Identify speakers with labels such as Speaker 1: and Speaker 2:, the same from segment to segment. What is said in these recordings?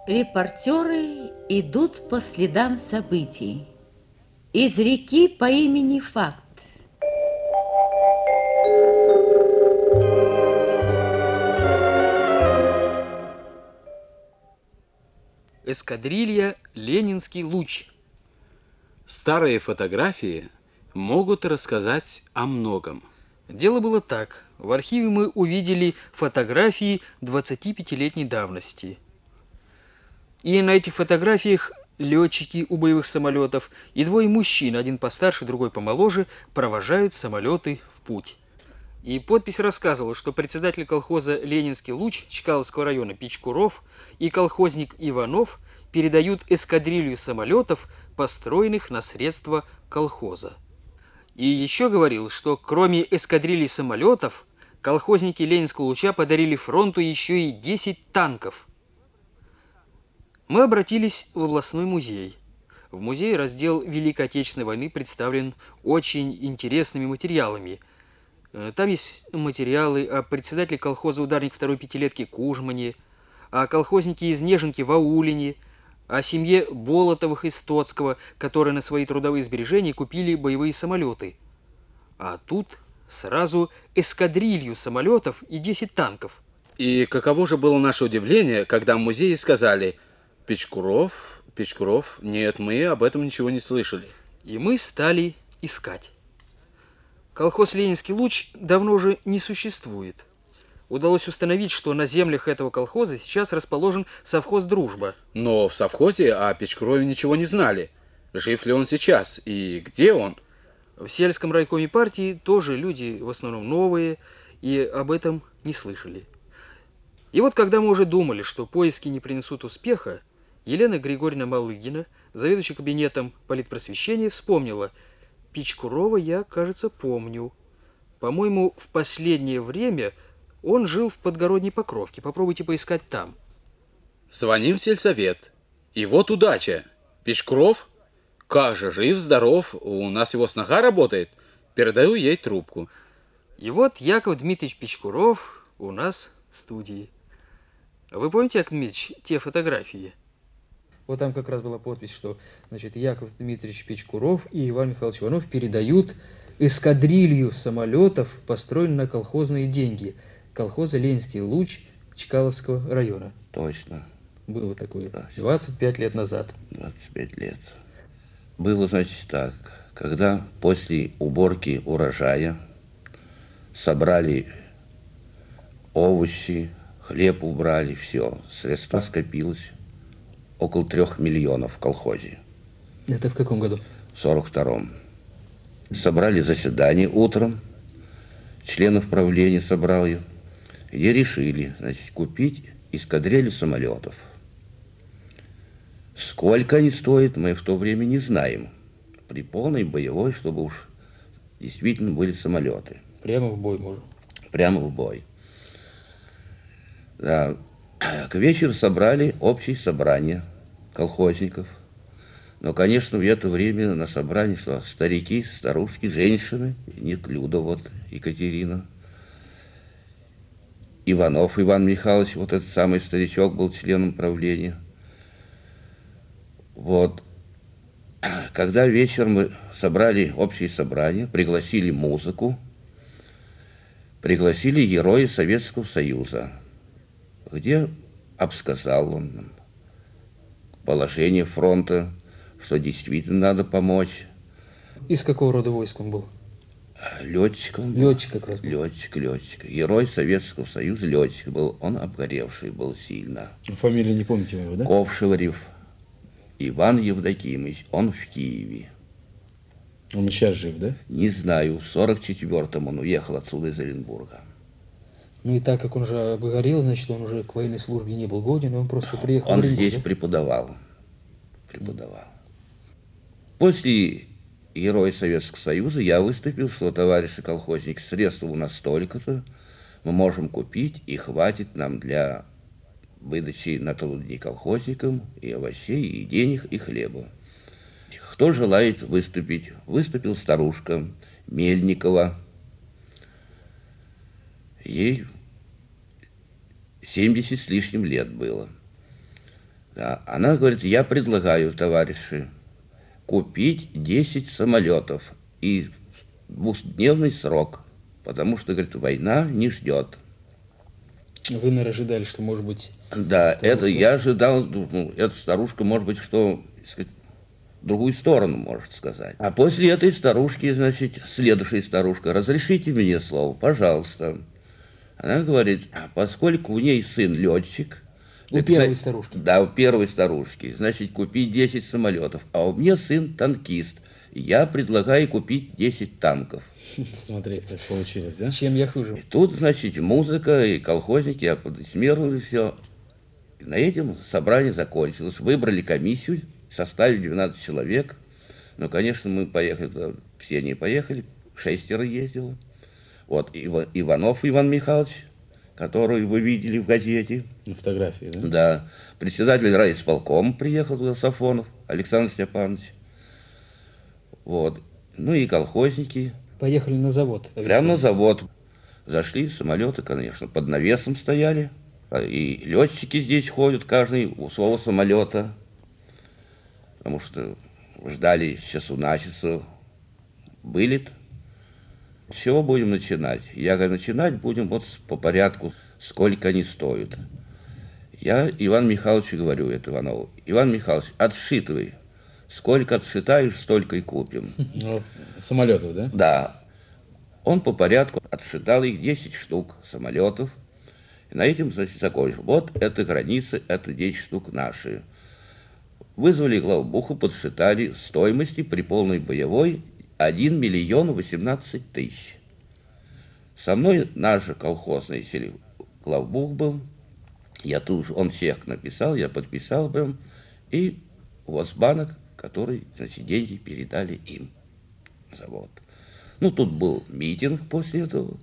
Speaker 1: Репортеры идут по следам событий. Из реки по имени Факт.
Speaker 2: Эскадрилья «Ленинский луч».
Speaker 3: Старые фотографии могут рассказать о многом.
Speaker 2: Дело было так. В архиве мы увидели фотографии 25-летней давности. И на этих фотографиях летчики у боевых самолетов и двое мужчин, один постарше, другой помоложе, провожают самолеты в путь. И подпись рассказывала, что председатель колхоза «Ленинский луч» Чкаловского района Пичкуров и колхозник Иванов передают эскадрилью самолетов, построенных на средства колхоза. И еще говорил, что кроме эскадрильи самолетов, колхозники Ленинского луча подарили фронту еще и 10 танков. Мы обратились в областной музей. В музее раздел Великой Отечественной войны представлен очень интересными материалами. Там есть материалы о председателе колхоза «Ударник» второй пятилетки Кужмане, о колхознике из Нежинки Ваулине, о семье Болотовых из Тоцкого, которые на свои трудовые сбережения купили боевые самолеты. А тут сразу эскадрилью самолетов и 10 танков.
Speaker 3: И каково же было наше удивление, когда в музее сказали: Пичкуров, нет, мы об этом ничего не слышали.
Speaker 2: И мы стали искать. Колхоз «Ленинский луч» давно уже не существует. Удалось установить, что на землях этого колхоза сейчас расположен совхоз «Дружба».
Speaker 3: Но в совхозе о Пичкурове ничего не знали. Жив ли он сейчас и где он?
Speaker 2: В сельском райкоме партии тоже люди в основном новые и об этом не слышали. И вот когда мы уже думали, что поиски не принесут успеха, Елена Григорьевна Малыгина, заведующая кабинетом политпросвещения, вспомнила: Пичкурова я, кажется, помню. По-моему, в последнее время он жил в Подгородней Покровке. Попробуйте поискать там.
Speaker 3: Звоним в сельсовет. И вот удача. Пичкуров? Как же, жив, здоров, у нас его снага работает. Передаю ей трубку.
Speaker 2: И вот Яков Дмитриевич Пичкуров у нас в студии. Вы помните, Яков Дмитриевич, те фотографии?
Speaker 4: Вот там как раз была подпись, что, значит, Яков Дмитриевич Пичкуров и Иван Михайлович Иванов передают эскадрилью самолетов, построенную на колхозные деньги, колхоза «Ленинский луч» Чкаловского района.
Speaker 5: Точно.
Speaker 4: Было такое.
Speaker 5: Точно.
Speaker 4: 25 лет назад.
Speaker 5: 25 лет. Было, значит, так. Когда после уборки урожая собрали овощи, хлеб убрали, все, средства скопилось. Около 3 миллионов в колхозе.
Speaker 4: Это в каком году?
Speaker 5: В 42-м. Собрали заседание утром, членов правления собрал я, где решили, значит, купить эскадрилью самолетов. Сколько они стоят, мы в то время не знаем. При полной боевой, чтобы уж действительно были самолеты.
Speaker 4: Прямо в бой можно.
Speaker 5: Прямо в бой. Да. К вечеру собрали общее собрание колхозников. Но, конечно, в это время на собрании шла старики, старушки, женщины. Неклюда, вот, Екатерина. Иванов Иван Михайлович, вот этот самый старичок, был членом правления. Вот. Когда вечером мы собрали общее собрание, пригласили музыку, пригласили героя Советского Союза, где обсказал он нам положение фронта, что действительно надо помочь.
Speaker 4: Из какого рода войск он был?
Speaker 5: Летчиком.
Speaker 4: Летчик как раз был.
Speaker 5: Летчик. Герой Советского Союза, летчик был. Он обгоревший был сильно.
Speaker 4: Фамилию не помните его, да?
Speaker 5: Ковшеварев Иван Евдокимович. Он в Киеве.
Speaker 4: Он сейчас жив, да?
Speaker 5: Не знаю. В 44-м он уехал отсюда из Оренбурга.
Speaker 4: Ну и так как он же обгорел, значит, он уже к военной службе не был годен, он просто приехал
Speaker 5: Он
Speaker 4: в Оренбург,
Speaker 5: здесь
Speaker 4: да?
Speaker 5: преподавал. После Героя Советского Союза я выступил, что, товарищи колхозники, средства у нас столько-то, мы можем купить, и хватит нам для выдачи на трудни колхозникам и овощей, и денег, и хлеба. Кто желает выступить? Выступил старушка Мельникова. Ей 70 с лишним лет было. Да, она говорит, я предлагаю, товарищи, купить 10 самолетов и двухдневный срок, потому что, говорит, война не ждет.
Speaker 4: Вы, наверное, ожидали, что, может быть,
Speaker 5: Да,
Speaker 4: старушка-
Speaker 5: это я ожидал, ну, эта старушка, может быть, что, так сказать, в другую сторону, может сказать. А после этой старушки, значит, следующая старушка, разрешите мне слово, пожалуйста. Она говорит, поскольку у ней сын летчик,
Speaker 4: У первой старушки?
Speaker 5: Да, у первой старушки. Значит, купить 10 самолетов. А у меня сын танкист. Я предлагаю купить 10 танков.
Speaker 3: Смотрите, как получилось, да?
Speaker 4: Чем я хуже?
Speaker 5: И тут, значит, музыка и колхозники аплодисмировали все. И на этом собрание закончилось. Выбрали комиссию, составили 12 человек. Но, конечно, мы поехали, да, все не поехали, 6 ездило. Вот Иванов Иван Михайлович, который вы видели в газете.
Speaker 3: На фотографии, да?
Speaker 5: Да. Председатель райисполкома приехал туда, Сафонов Александр Степанович. Вот. Ну и колхозники.
Speaker 4: Поехали на завод.
Speaker 5: Прямо на завод. Зашли, самолеты, конечно, под навесом стояли. И летчики здесь ходят, каждый у своего самолета. Потому что ждали с часу на часу вылет. С чего будем начинать? Я говорю, начинать будем вот по порядку, сколько они стоят. Я Ивану Михайловичу говорю, это Иванову. Иван Михайлович, отсчитывай. Сколько отсчитаешь, столько и купим.
Speaker 3: Ну, самолетов, да?
Speaker 5: Да. Он по порядку отсчитал их 10 штук самолетов. И на этом, значит, закончил. Вот это границы, это 10 штук наши. Вызвали главбуху, подсчитали стоимости при полной боевой 1 миллион 18 тысяч. Со мной наш колхозный главбух был. Я тут, он чек написал, я подписал прям. И Госбанк, который, значит, деньги передали им на завод. Ну, тут был митинг после этого.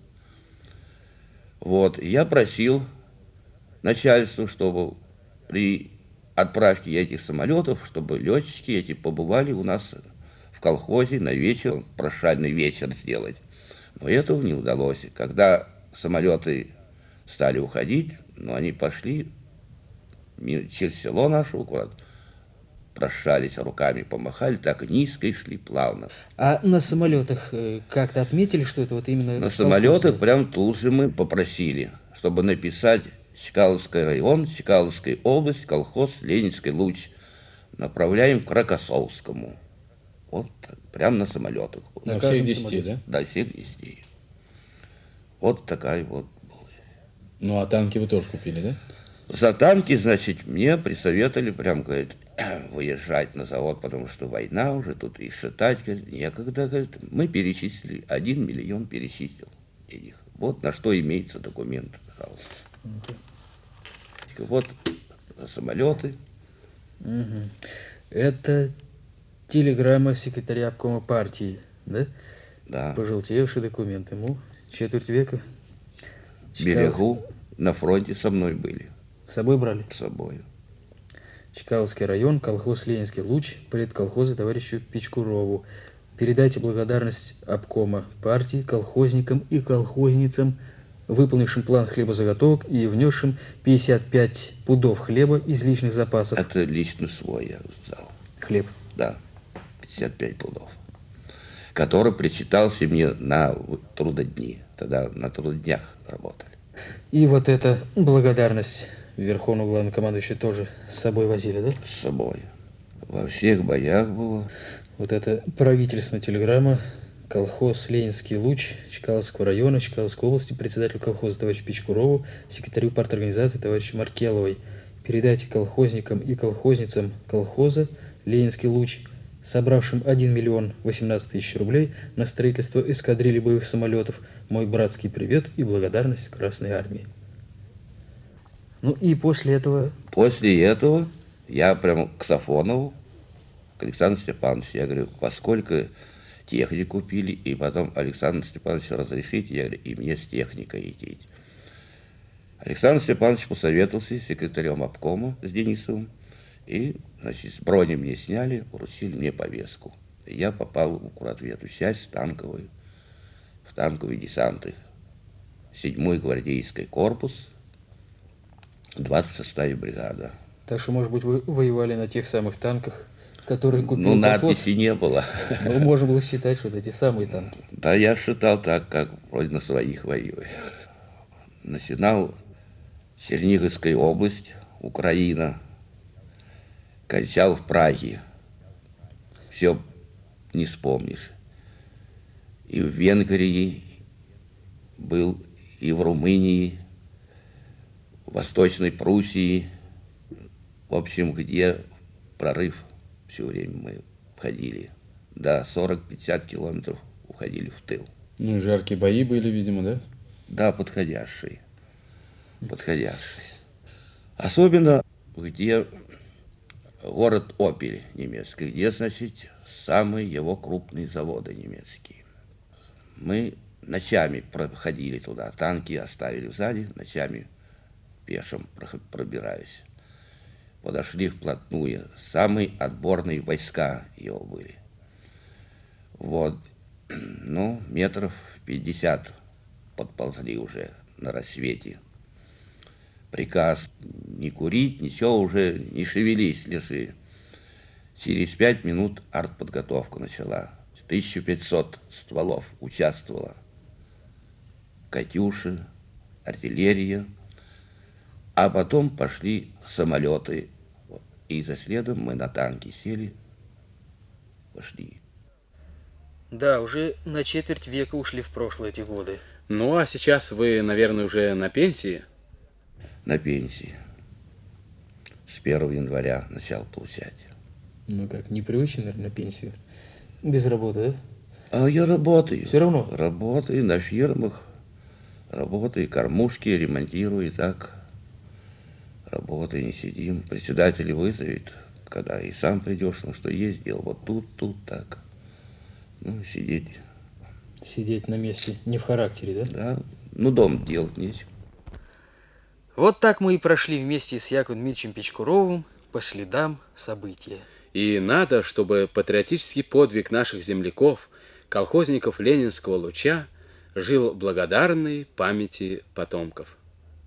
Speaker 5: Вот, я просил начальство, чтобы при отправке этих самолетов, чтобы летчики эти побывали у нас в колхозе на вечер, прощальный вечер сделать. Но этого не удалось. Когда самолеты стали уходить, но они пошли через село наше, аккурат, прощались, руками помахали, так низко и шли плавно.
Speaker 4: А на самолетах как-то отметили, что это вот именно...
Speaker 5: На самолетах прям тут же мы попросили, чтобы написать Чкаловский район, Чкаловская область, колхоз Ленинский луч. Направляем к Рокоссовскому. Вот прям на самолетах.
Speaker 3: На
Speaker 4: каждом
Speaker 3: всех 10,
Speaker 4: самолете.
Speaker 3: да?
Speaker 5: Да, всех 10. Вот такая вот была.
Speaker 3: Ну, а танки вы тоже купили, да?
Speaker 5: За танки, значит, мне присоветовали, прям, говорит, выезжать на завод, потому что война уже, тут и считать, говорит, некогда, говорит. Мы перечислили, 1 миллион перечислил денег. Вот на что имеется документ, пожалуйста. Вот самолеты.
Speaker 4: Мгм. Это телеграмма секретаря обкома партии, да?
Speaker 5: Да,
Speaker 4: Пожелтевший документ. Ему четверть века.
Speaker 5: берегу, на фронте со мной были,
Speaker 4: С собой брали?
Speaker 5: с собой.
Speaker 4: Чкаловский район, колхоз Ленинский луч, предколхоза товарищу Пичкурову. Передайте благодарность обкома партии колхозникам и колхозницам, выполнившим план хлебозаготовок и внесшим 55 пудов хлеба из личных запасов.
Speaker 5: Это лично свой я взял.
Speaker 4: Хлеб.
Speaker 5: Да, 55 пудов. Который причитался мне на трудодни. Тогда на трудоднях работали.
Speaker 4: И вот эта благодарность верховного главнокомандующего тоже с собой возили, да?
Speaker 5: С собой. Во всех боях было.
Speaker 4: Вот это правительственная телеграмма, колхоз Ленинский луч, Чкаловского района, Чкаловской области, председателю колхоза товарищу Пичкурову, секретарю парторганизации товарищу Маркеловой. Передайте колхозникам и колхозницам колхоза Ленинский луч, собравшим 1 миллион 18 тысяч рублей на строительство эскадрильи боевых самолетов, мой братский привет и благодарность Красной Армии. Ну и после этого...
Speaker 5: После этого я прямо к Сафонову, к Александру Степановичу, я говорю, поскольку технику купили, и потом Александр Степанович разрешите, я говорю, и мне с техникой идти. Александр Степанович посоветовался с секретарем обкома, с Денисовым, и, значит, с брони мне сняли, вручили мне повестку. И я попал аккурат в эту часть танковую, в танковые десанты. 7-й гвардейский корпус, 26-я бригада.
Speaker 4: Так что, может быть, вы воевали на тех самых танках, которые купил
Speaker 5: Ну,
Speaker 4: колхоз?
Speaker 5: надписи не было.
Speaker 4: Ну, можно было считать, что это те самые танки.
Speaker 5: Да, я считал так, как вроде на своих воюю. Начинал Черниговская область, Украина. Кончал в Праге. Все не вспомнишь. И в Венгрии был, и в Румынии, в Восточной Пруссии. В общем, где прорыв все время мы ходили. До 40-50 километров уходили в тыл.
Speaker 3: Ну, жаркие бои были, видимо, да?
Speaker 5: Да, подходящие. Подходящие. Особенно, где город Опель немецкий, где, значит, самые его крупные заводы немецкие. Мы ночами проходили туда, танки оставили сзади, ночами пешим пробирались. Подошли вплотную, самые отборные войска его были. Вот, ну, метров 50 подползли уже на рассвете. Приказ не курить, ничего уже, не шевелись, лежи. Через 5 минут артподготовка начала. 1500 стволов участвовало. Катюши, артиллерия. А потом пошли самолеты. И за следом мы на танки сели, пошли.
Speaker 2: Да, уже на четверть века ушли в прошлое эти годы.
Speaker 3: Ну, а сейчас вы, наверное, уже на пенсии?
Speaker 5: На пенсии. С 1 января начал получать.
Speaker 4: Ну как, непривычно, наверное, на пенсию. Без работы, да?
Speaker 5: А я работаю.
Speaker 4: Все равно?
Speaker 5: Работаю на фирмах. Работаю, кормушки ремонтирую, и так. Работаю, не сидим. Председатель вызовет, когда и сам придешь, ну что есть дело, вот тут, так. Ну, сидеть.
Speaker 4: Сидеть на месте не в характере, да?
Speaker 5: Да, ну, дом делать нечего.
Speaker 2: Вот так мы и прошли вместе с Яковом Дмитриевичем Печкуровым по следам события.
Speaker 3: И надо, чтобы патриотический подвиг наших земляков, колхозников Ленинского луча, жил в благодарной памяти потомков.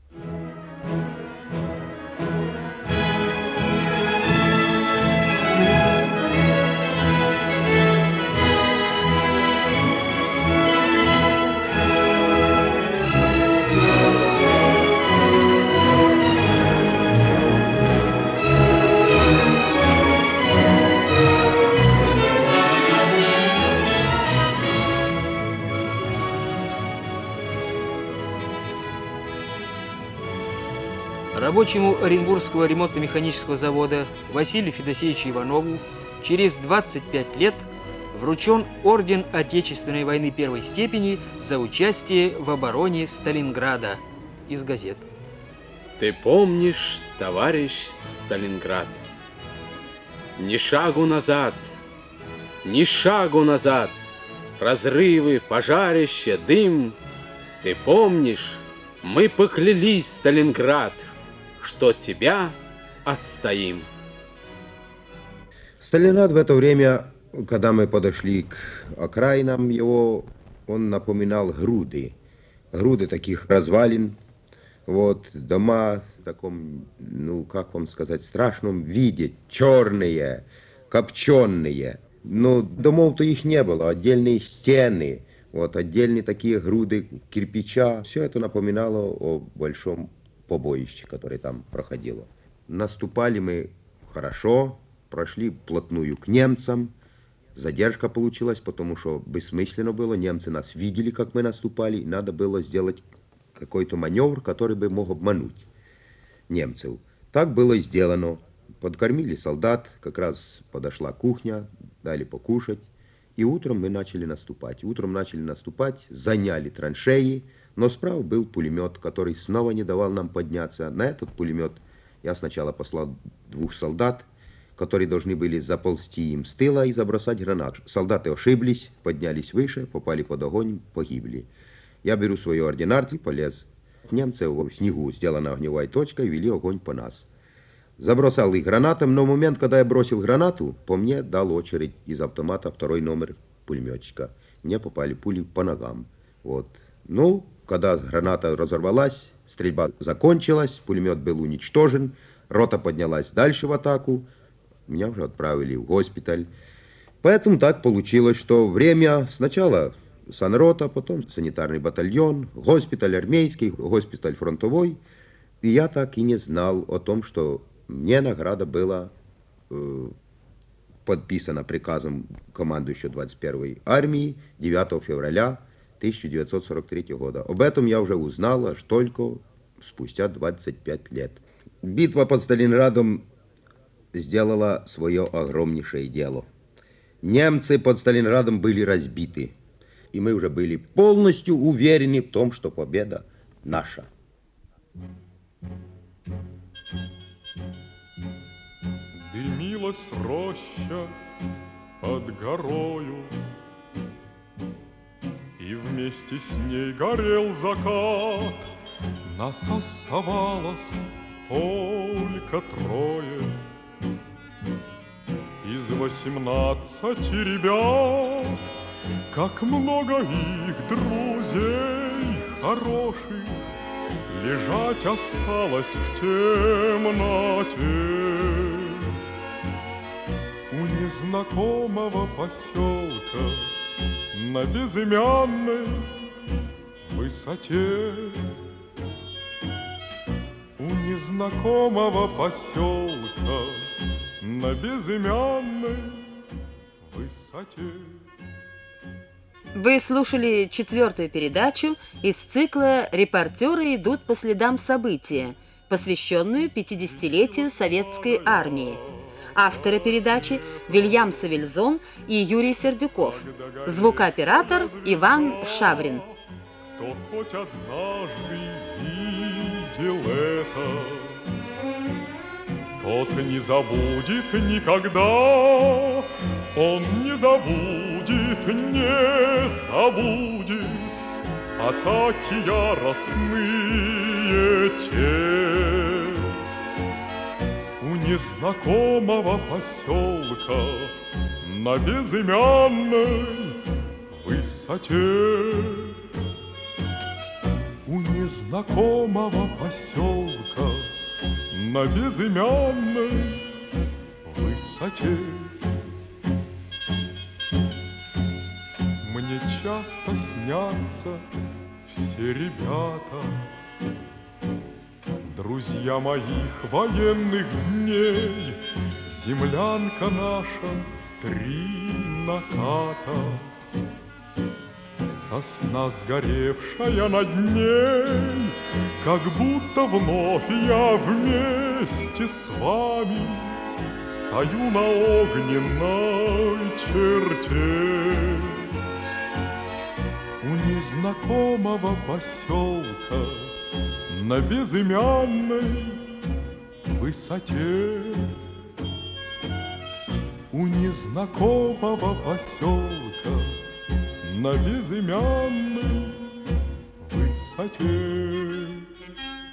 Speaker 2: Рабочему Оренбургского ремонтно-механического завода Василию Федосеевичу Иванову через 25 лет вручен орден Отечественной войны первой степени за участие в обороне Сталинграда. Из газет.
Speaker 3: Ты помнишь, товарищ Сталинград? Ни шагу назад, ни шагу назад. Разрывы, пожарище, дым. Ты помнишь, мы поклялись, Сталинград, что тебя отстоим.
Speaker 6: Сталинград в это время, когда мы подошли к окраинам его, он напоминал груды. Груды таких развалин. Вот, дома в таком, ну, как вам сказать, страшном виде. Черные, копченые. Но домов-то их не было, отдельные стены. Вот, отдельные такие груды кирпича. Все это напоминало о большом побоище, которое там проходило. Наступали мы хорошо, прошли вплотную к немцам. Задержка получилась, потому что бессмысленно было. Немцы нас видели, как мы наступали. И надо было сделать какой-то маневр, который бы мог обмануть немцев. Так было и сделано. Подкормили солдат, как раз подошла кухня, дали покушать. И утром мы начали наступать. Утром начали наступать, заняли траншеи, но справа был пулемет, который снова не давал нам подняться. На этот пулемет я сначала послал 2 солдат, которые должны были заползти им с тыла и забросать гранат. Солдаты ошиблись, поднялись выше, попали под огонь, погибли. Я беру свою ординарку, полез. Немцы в снегу, сделана огневая точка, и вели огонь по нас. Забросал их гранатом, но в момент, когда я бросил гранату, по мне дал очередь из автомата 2-й номер пулеметчика. Мне попали пули по ногам. Вот. Ну, когда граната разорвалась, стрельба закончилась, пулемет был уничтожен, рота поднялась дальше в атаку, меня уже отправили в госпиталь. Поэтому так получилось, что время сначала санрота, потом санитарный батальон, госпиталь армейский, госпиталь фронтовой. И я так и не знал о том, что мне награда была подписана приказом командующего 21-й армии 9 февраля 1943 года. Об этом я уже узнал аж только спустя 25 лет. Битва под Сталинградом сделала свое огромнейшее дело. Немцы под Сталинградом были разбиты, и мы уже были полностью уверены в том, что победа наша.
Speaker 7: Дымилась роща под горою, и вместе с ней горел закат. Нас оставалось только трое из 18 ребят. Как много их друзей хороших лежать осталось в темноте у незнакомого поселка на безымянной высоте. У незнакомого поселка на безымянной высоте.
Speaker 8: Вы слушали 4-ю передачу из цикла «Репортеры идут по следам события», посвященную 50-летию Советской армии. Авторы передачи Вильям Савельзон и Юрий Сердюков. Звукооператор Иван Шаврин.
Speaker 7: Кто хоть однажды видел это, тот не забудет никогда. Он не забудет, не забудет атаки яростные те. У незнакомого поселка на безымянной высоте. У незнакомого поселка на безымянной высоте. Мне часто снятся все ребята, друзья моих военных дней. Землянка наша в 3 наката, сосна сгоревшая над ней. Как будто вновь я вместе с вами стою на огненной черте. У незнакомого поселка на безымянной высоте. У незнакомого поселка на безымянной высоте.